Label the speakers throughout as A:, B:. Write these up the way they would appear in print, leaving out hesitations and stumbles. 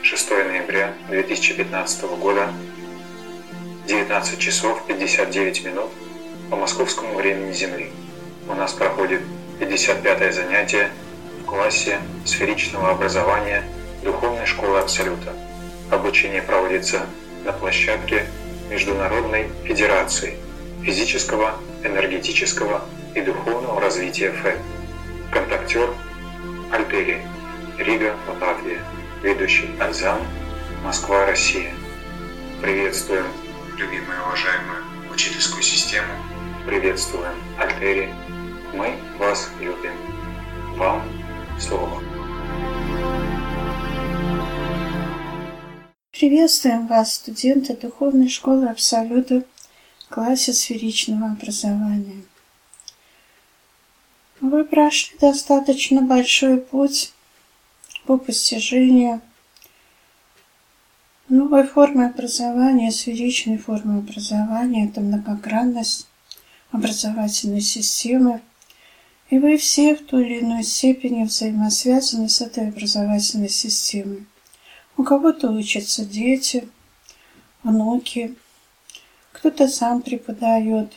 A: 6 ноября 2015 года, 19 часов 59 минут по московскому времени Земли. У нас проходит 55-е занятие в классе сферичного образования Духовной школы Абсолюта. Обучение проводится на площадке Международной Федерации физического, энергетического и духовного развития ФЭД. Контактер Альтери, Рига, Латвия. Ведущий Альзам, Москва, Россия. Приветствуем, любимую и уважаемую учительскую систему. Приветствуем, Альтери. Мы вас любим. Вам слово.
B: Приветствуем вас, студенты Духовной школы Абсолюта в классе сферичного образования. Вы прошли достаточно большой путь по постижению новой формы образования, сферичной формы образования. Это многогранность образовательной системы. И вы все в той или иной степени взаимосвязаны с этой образовательной системой. У кого-то учатся дети, внуки, кто-то сам преподает,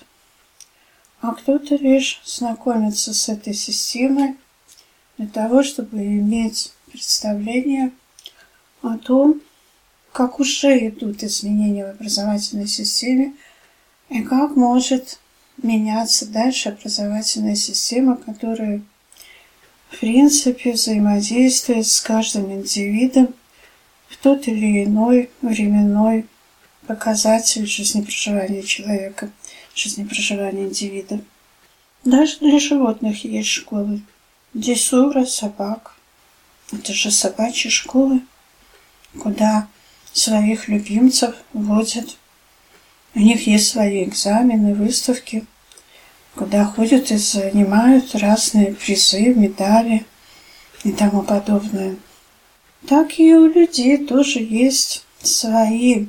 B: а кто-то лишь знакомится с этой системой для того, чтобы иметь представление о том, как уже идут изменения в образовательной системе и как может меняться дальше образовательная система, которая, в принципе, взаимодействует с каждым индивидом в тот или иной временной показатель жизнепроживания человека, жизнепроживания индивида. Даже для животных есть школы. Дрессура собак. Это же собачьи школы, куда своих любимцев водят. У них есть свои экзамены, выставки, куда ходят и занимают разные призы, медали и тому подобное. Так и у людей тоже есть свои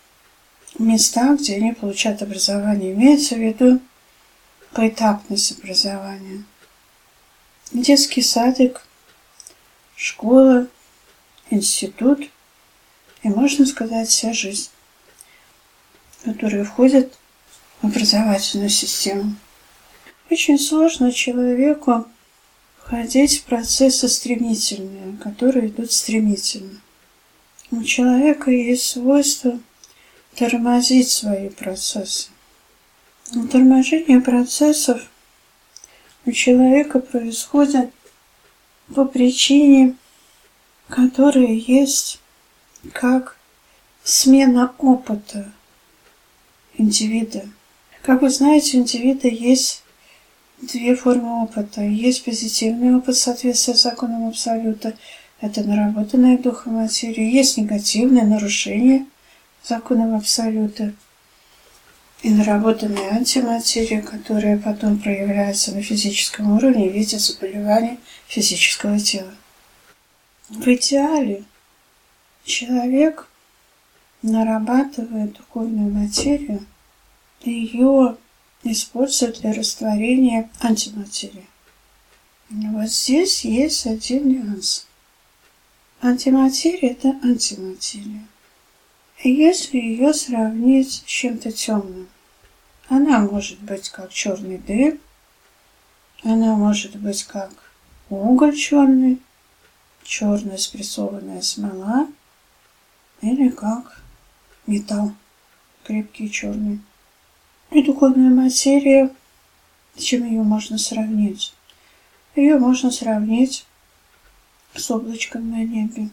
B: места, где они получают образование. Имеется в виду поэтапность образования. Детский садик, школа, институт и, можно сказать, вся жизнь, которая входит в образовательную систему. Очень сложно человеку входить в процессы стремительные, которые идут стремительно. У человека есть свойство тормозить свои процессы. Но торможение процессов у человека происходит по причине, которая есть как смена опыта индивида. Как вы знаете, у индивида есть две формы опыта. Есть позитивный опыт соответствия законам Абсолюта. Это наработанная духом материя. Есть негативное нарушение законов Абсолюта. И наработанная антиматерия, которая потом проявляется на физическом уровне в виде заболеваний физического тела. В идеале человек нарабатывает духовную материю и ее использует для растворения антиматерии. Вот здесь есть один нюанс. Антиматерия – это антиматерия. И если ее сравнить с чем-то темным, она может быть как черный дым, она может быть как уголь черный, черная спрессованная смола, или как металл, крепкий черный. И духовная материя, с чем ее можно сравнить? Ее можно сравнить с облачком на небе.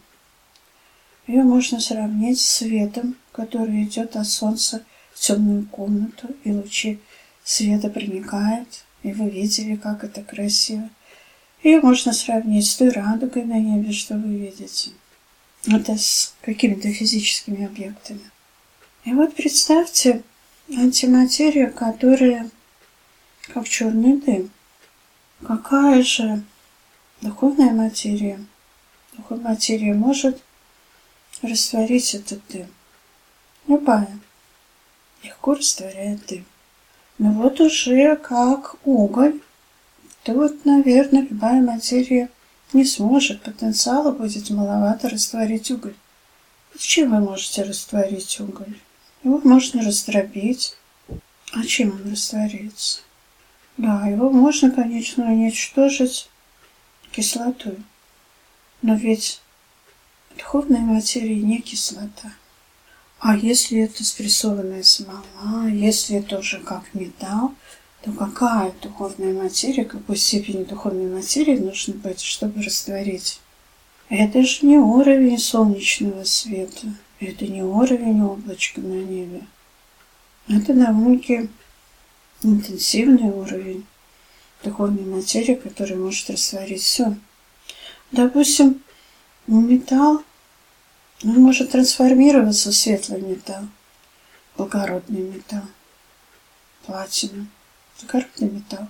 B: Ее можно сравнить с светом, который идет от солнца в темную комнату, и лучи света проникают, и вы видели, как это красиво. Ее можно сравнить с той радугой на небе, что вы видите. Это с какими-то физическими объектами. И вот представьте антиматерия, которая как черный дым. Какая же духовная материя? Духовная материя может растворить этот дым. Любая. Легко растворяет дым. Но вот уже как уголь, то вот, наверное, любая материя не сможет. Потенциала будет маловато растворить уголь. Чем вы можете растворить уголь? Его можно растопить. А чем он растворяется? Да, его можно, конечно, уничтожить кислотой. Но ведь духовная материя не кислота. А если это спрессованная смола, если это уже как металл, то какая духовная материя, какой степени духовной материи нужно быть, чтобы растворить? Это же не уровень солнечного света, это не уровень облачка на небе. Это довольно-таки интенсивный уровень духовной материи, который может растворить все. Допустим, металл, он может трансформироваться в светлый металл, благородный металл, платина, благородный металл,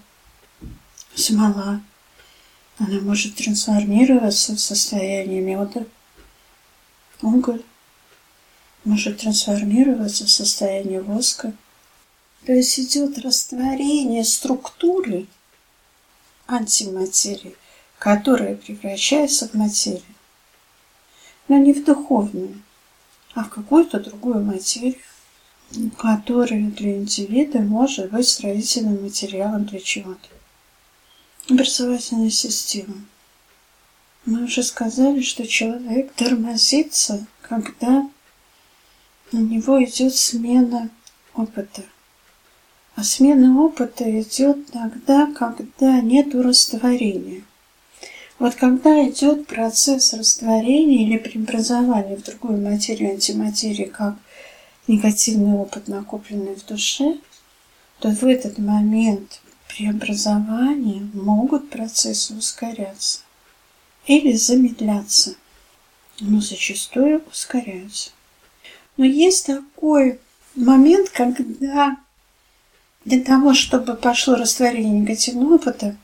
B: смола. Она может трансформироваться в состояние меда, уголь может трансформироваться в состояние воска. То есть идет растворение структуры антиматерии, которая превращается в материю. Но не в духовную, а в какую-то другую материю, которая для индивида может быть строительным материалом для чего-то. Образовательная система. Мы уже сказали, что человек тормозится, когда у него идет смена опыта. А смена опыта идет тогда, когда нет растворения. Вот когда идет процесс растворения или преобразования в другую материю, антиматерии, как негативный опыт, накопленный в душе, то в этот момент преобразования могут процессы ускоряться или замедляться, но зачастую ускоряются. Но есть такой момент, когда для того, чтобы пошло растворение негативного опыта,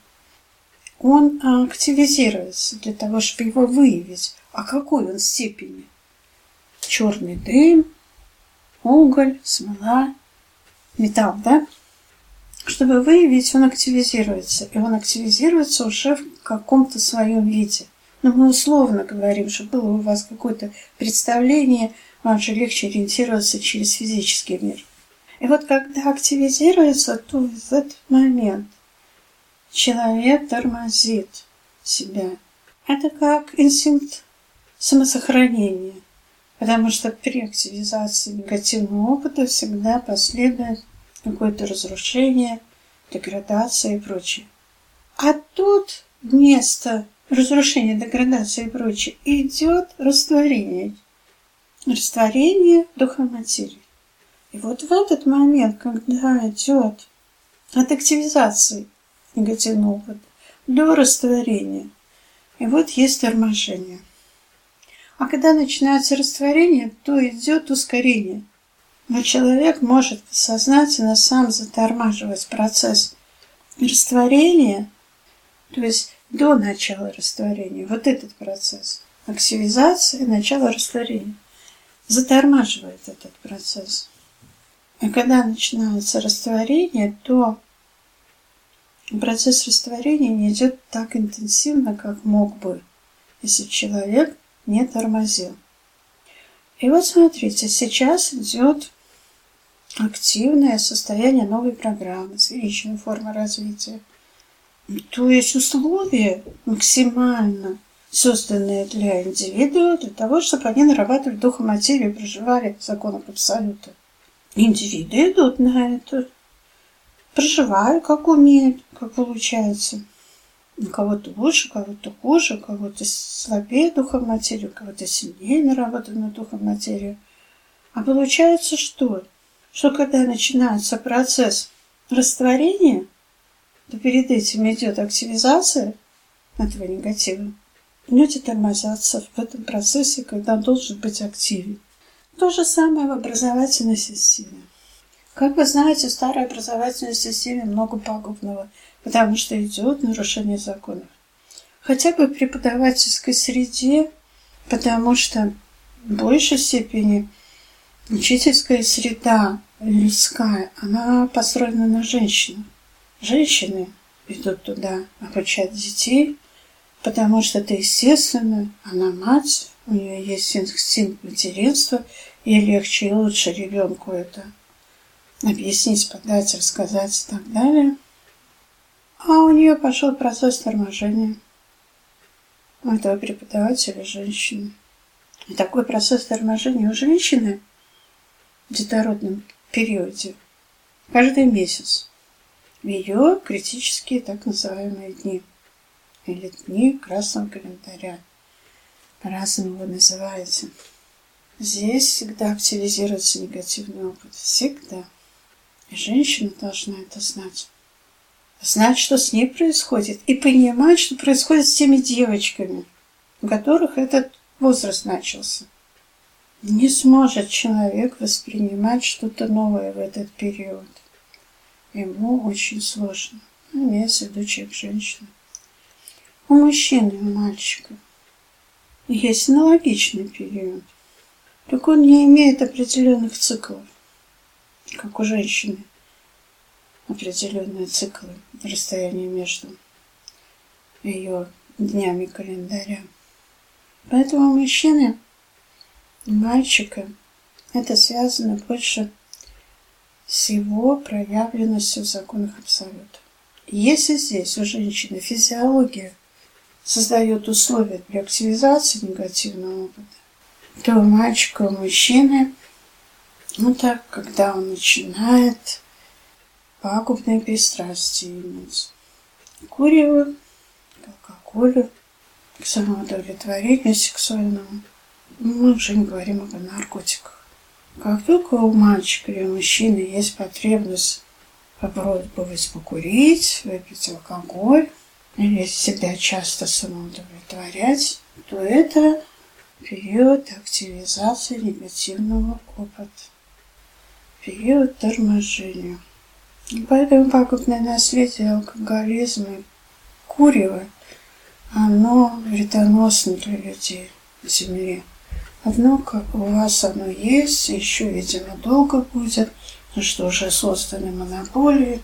B: он активизируется для того, чтобы его выявить. А какой он степени? Черный дым, уголь, смола, металл, да? Чтобы выявить, он активизируется. И он активизируется уже в каком-то своем виде. Но мы условно говорим, что было у вас какое-то представление, вам же легче ориентироваться через физический мир. И вот когда активизируется, то в этот момент человек тормозит себя. Это как инстинкт самосохранения. Потому что при активизации негативного опыта всегда последует какое-то разрушение, деградация и прочее. А тут вместо разрушения, деградации и прочее идет растворение. Растворение духа материи. И вот в этот момент, когда идет от активизации негативного опыта до растворения, и вот есть торможение. А когда начинается растворение, то идет ускорение. Но человек может сознательно сам затормаживать процесс растворения, то есть до начала растворения, вот этот процесс, активизация, начало растворения, затормаживает этот процесс. И когда начинается растворение, то процесс растворения не идет так интенсивно, как мог бы, если человек не тормозил. И вот смотрите, сейчас идет активное состояние новой программы, сферичной формы развития. То есть условия максимально созданные для индивида, для того, чтобы они нарабатывали дух и материю и проживали в законах абсолюта. Индивиды идут на это, проживают, как умеют, как получается. У кого-то лучше, у кого-то хуже, у кого-то слабее духом материи, у кого-то сильнее наработанную духом материю. А получается что? Что когда начинается процесс растворения, то перед этим идет активизация этого негатива. Люди тормозятся в этом процессе, когда он должен быть активен. То же самое в образовательной системе. Как вы знаете, в старой образовательной системе много пагубного, потому что идет нарушение законов. Хотя бы в преподавательской среде, потому что в большей степени учительская среда людская, она построена на женщинах. Женщины идут туда обучать детей, потому что это естественно, она мать, у нее есть инстинкт материнства, и легче и лучше ребенку это объяснить, подать, рассказать и так далее. А у нее пошел процесс торможения у этого преподавателя женщины. И такой процесс торможения у женщины в детородном периоде каждый месяц в ее критические так называемые дни или дни красного календаря. По-разному вы называете. Здесь всегда активизируется негативный опыт. Всегда. И женщина должна это знать. Знать, что с ней происходит, и понимать, что происходит с теми девочками, у которых этот возраст начался. Не сможет человек воспринимать что-то новое в этот период. Ему очень сложно. Имеется в виду человек-женщина. У мужчины и у мальчика есть аналогичный период. Так он не имеет определенных циклов, как у женщины. Определенные циклы, расстояние между ее днями календаря. Поэтому у мужчины и мальчика это связано больше с его проявленностью в законах абсолюта. Если здесь у женщины физиология создает условия для активизации негативного опыта, то у мальчика, у мужчины, это когда он начинает пагубные пристрастия иметь. Куреву, к алкоголю, к самоудовлетворению сексуальному. Мы уже не говорим об наркотиках. Как только у мальчика или у мужчины есть потребность попробовать покурить, выпить алкоголь, или себя часто самоудовлетворять, то это период активизации негативного опыта, период торможения. И поэтому пагубное наследие алкоголизма и курева, оно вредоносно для людей в Земле. Однако у вас оно есть, еще, видимо, долго будет, потому что уже созданы монополии,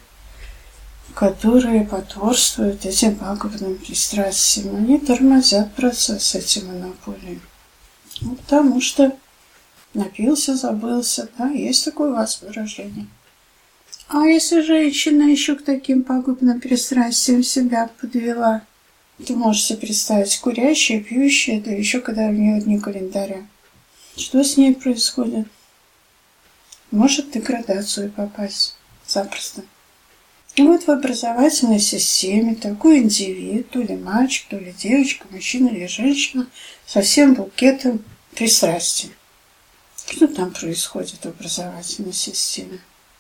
B: которые потворствуют этим пагубным пристрастиям. Они тормозят процесс эти монополии. Потому что напился, забылся, да, есть такое у вас выражение. А если женщина еще к таким пагубным пристрастиям себя подвела, то можете представить курящая, пьющая, да еще когда у нее дни календаря. Что с ней происходит? Может в деградацию попасть запросто. И вот в образовательной системе такой индивид, то ли мальчик, то ли девочка, мужчина или женщина, со всем букетом пристрастий. Что там происходит в образовательной системе?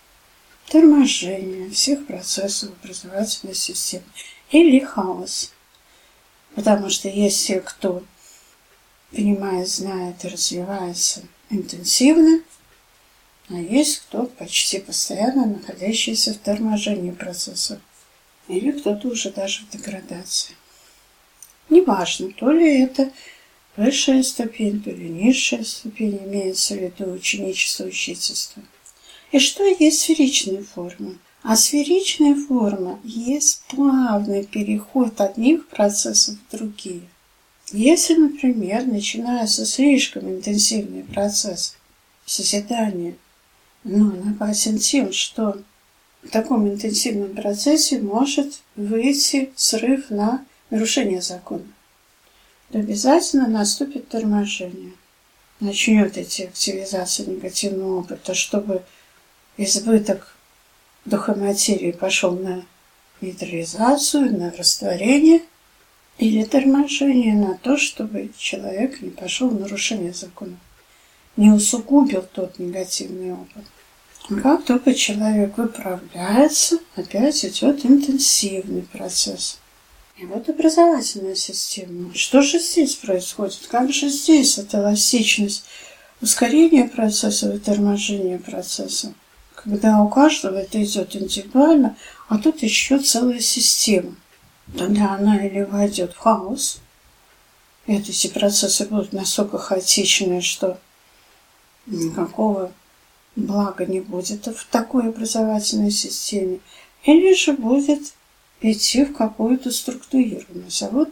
B: Торможение всех процессов образовательной системы или хаос. Потому что есть те, кто понимает, знает и развивается интенсивно, а есть кто почти постоянно находящийся в торможении процессов. Или кто-то уже даже в деградации. Неважно, то ли это высшая ступень, то ли низшая ступень, имеется в виду ученичество, учительство. И что есть сферичная форма? А сферичная форма есть плавный переход одних процессов в другие. Если, например, начинается слишком интенсивный процесс созидания, но он опасен тем, что в таком интенсивном процессе может выйти срыв на нарушение закона, то обязательно наступит торможение. Начнет идти активизация негативного опыта, чтобы избыток духоматерии пошел на нейтрализацию, на растворение или торможение на то, чтобы человек не пошел в нарушение закона, не усугубил тот негативный опыт. Как только человек выправляется, опять идет интенсивный процесс. И вот образовательная система. Что же здесь происходит? Как же здесь эта эластичность, ускорение процесса и торможение процесса? Когда у каждого это идет индивидуально, а тут еще целая система. Тогда она или войдет в хаос, и эти процессы будут настолько хаотичные, что никакого блага не будет в такой образовательной системе, или же будет идти в какую-то структурированность. А вот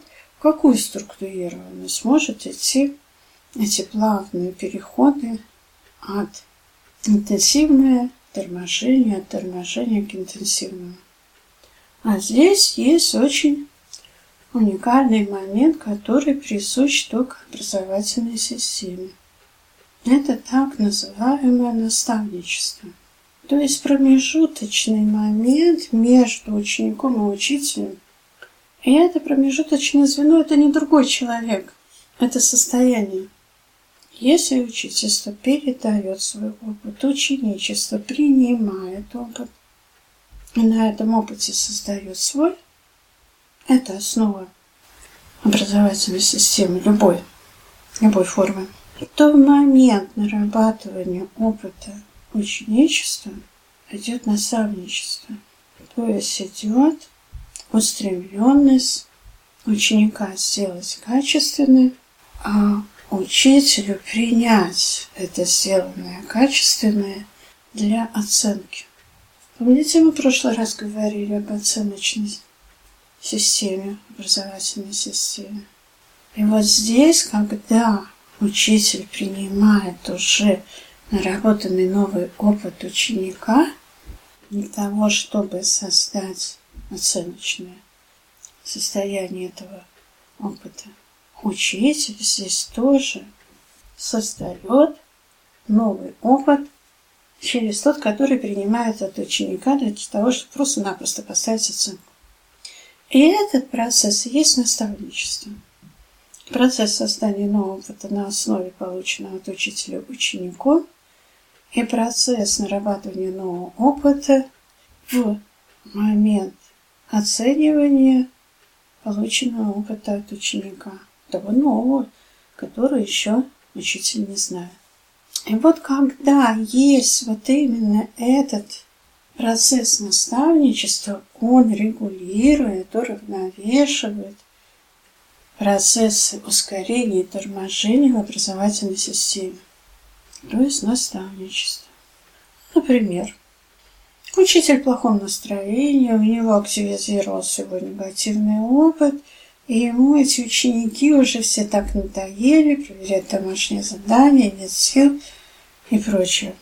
B: какую структурированность может идти эти плавные переходы от интенсивного торможения, от торможения к интенсивному. А здесь есть очень уникальный момент, который присущ только образовательной системе. Это так называемое наставничество. То есть промежуточный момент между учеником и учителем. И это промежуточное звено, это не другой человек, это состояние. Если учительство передает свой опыт, ученичество принимает опыт, и на этом опыте создает свой, это основа образовательной системы любой формы, то в момент нарабатывания опыта ученичества идет наставничество. То есть идет устремленность ученика сделать качественно, а учителю принять это сделанное качественное для оценки. Помните, мы в прошлый раз говорили об оценочной системе, образовательной системе. И вот здесь, когда учитель принимает уже наработанный новый опыт ученика для того, чтобы создать оценочное состояние этого опыта, учитель здесь тоже создает новый опыт через тот, который принимает от ученика для того, чтобы просто-напросто поставить оценку. И этот процесс и есть наставничество. Процесс создания нового опыта на основе полученного от учителя учеником и процесс нарабатывания нового опыта в момент оценивания полученного опыта от ученика, того нового, который еще учитель не знает. И вот когда есть вот именно этот процесс наставничества, он регулирует, уравновешивает процессы ускорения и торможения в образовательной системе, то есть наставничество. Например, учитель в плохом настроении, у него активизировался его негативный опыт, и ему эти ученики уже все так надоели, проверять домашние задания, нет сил и прочее.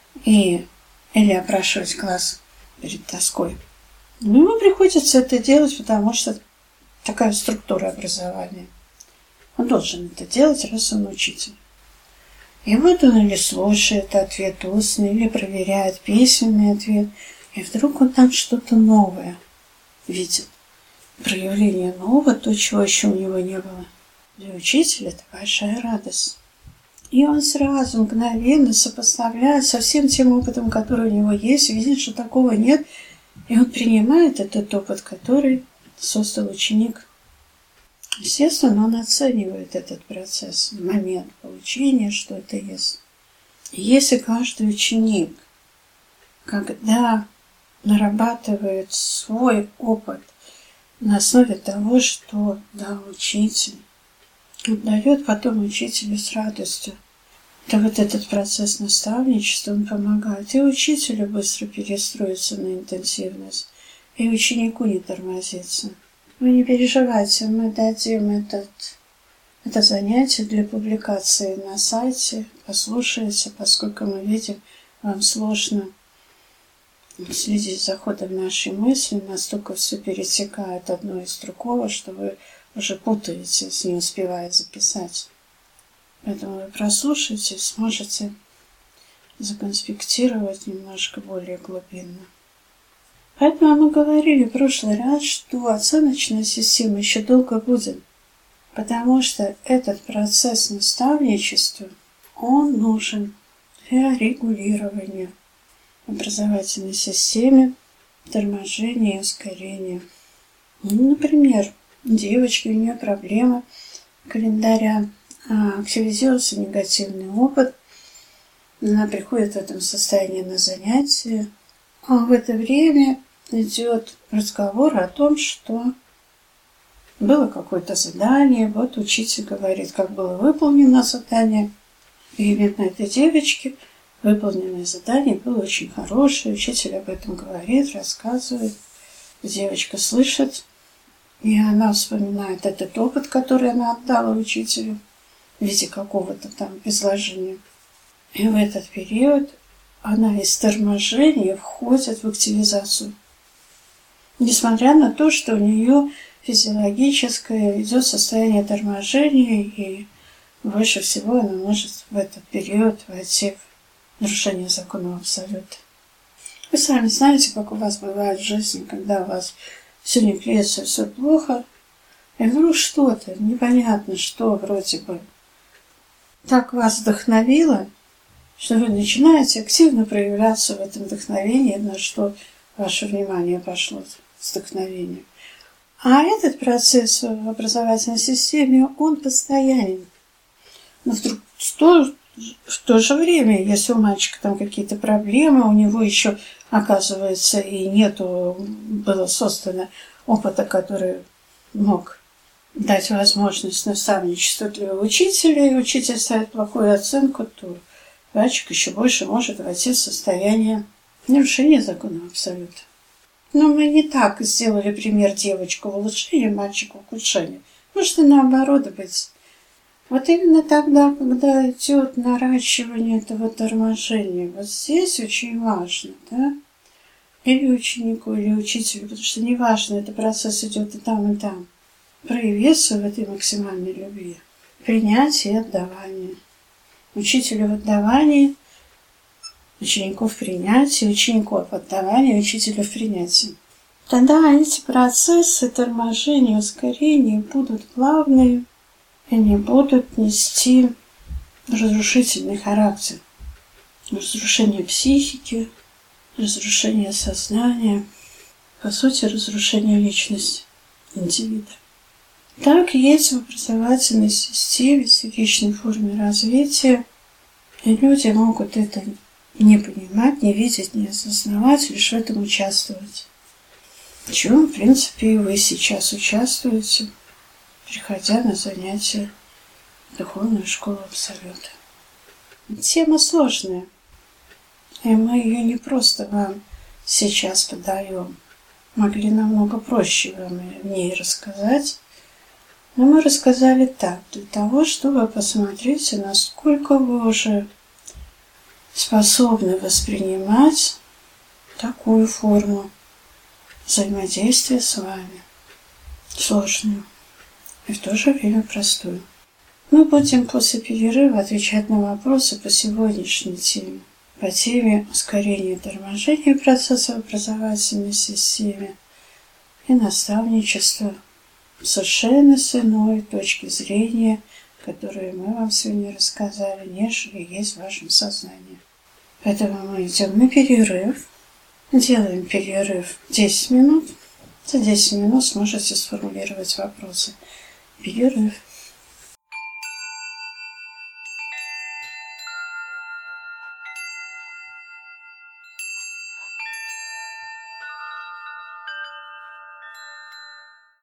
B: Или опрашивать класс перед доской. Но ему приходится это делать, потому что такая структура образования. Он должен это делать, раз он учитель. И вот он или слушает ответ устный, или проверяет письменный ответ, и вдруг он там что-то новое видит. Проявление нового, то, чего еще у него не было. Для учителя это большая радость. И он сразу мгновенно сопоставляет со всем тем опытом, который у него есть, видит, что такого нет, и он принимает этот опыт, который создал ученик. Естественно, он оценивает этот процесс, момент получения, что это есть. И если каждый ученик, когда нарабатывает свой опыт на основе того, что дал учитель, дает потом учителю с радостью, то вот этот процесс наставничества, он помогает и учителю быстро перестроиться на интенсивность, и ученику не тормозиться. Вы не переживайте, мы дадим это занятие для публикации на сайте, послушайте, поскольку мы видим, вам сложно следить за ходом нашей мысли, настолько все перетекает одно из другого, что вы уже путаетесь, не успевая записать. Поэтому вы прослушаете, сможете законспектировать немножко более глубинно. Поэтому мы говорили в прошлый раз, что оценочная система еще долго будет, потому что этот процесс наставничества, он нужен для регулирования в образовательной системе, торможения и ускорения. Например, девочки, у нее проблема календаря, активизировался негативный опыт, она приходит в этом состоянии на занятие, а в это время идет разговор о том, что было какое-то задание, вот учитель говорит, как было выполнено задание, и именно этой девочке выполненное задание было очень хорошее, учитель об этом говорит, рассказывает, девочка слышит И она вспоминает этот опыт, который она отдала учителю в виде какого-то там изложения. И в этот период она из торможения входит в активизацию. Несмотря на то, что у нее физиологическое идет состояние торможения, и больше всего она может в этот период войти в нарушение закона абсолюта. Вы сами знаете, как у вас бывает в жизни, когда у вас все не клеится, все плохо, и вдруг что-то, непонятно что, вроде бы, так вас вдохновило, что вы начинаете активно проявляться в этом вдохновении, на что ваше внимание пошло с вдохновением. А этот процесс в образовательной системе, он постоянен. Но вдруг в то же время, если у мальчика там какие-то проблемы, у него еще, оказывается, и было создано опыта, который мог дать возможность наставничества для учителя, и учитель ставит плохую оценку, то мальчик еще больше может войти в состояние нарушения закона абсолюта. Но мы не так сделали пример девочку в улучшении, мальчику в ухудшении. Может и наоборот быть. Вот именно тогда, когда идет наращивание этого торможения, вот здесь очень важно, да, или ученику, или учителю, потому что неважно, этот процесс идет и там, проявиться в этой максимальной любви, принятие и отдавание. Учителю в отдавании, ученику в принятии, ученику в отдавании, учителю в принятии. Тогда эти процессы торможения, ускорения будут плавные, и не будут нести разрушительный характер. Разрушение психики, разрушение сознания, по сути, разрушение личности индивида. Так есть в образовательной системе, в вечной форме развития, и люди могут это не понимать, не видеть, не осознавать, лишь в этом участвовать. В чем, в принципе, и вы сейчас участвуете, приходя на занятия в Духовную школу Абсолюта. Тема сложная, и мы ее не просто вам сейчас подаем. Могли намного проще вам в ней рассказать, но мы рассказали так, для того, чтобы посмотреть, насколько вы уже способны воспринимать такую форму взаимодействия с вами, сложную и в то же время простую. Мы будем после перерыва отвечать на вопросы по сегодняшней теме, по теме ускорения и торможения процесса в образовательной системе и наставничества совершенно с иной точки зрения, которую мы вам сегодня рассказали, нежели есть в вашем сознании. Поэтому мы идем на перерыв, делаем перерыв 10 минут. За 10 минут сможете сформулировать вопросы. Перерыв.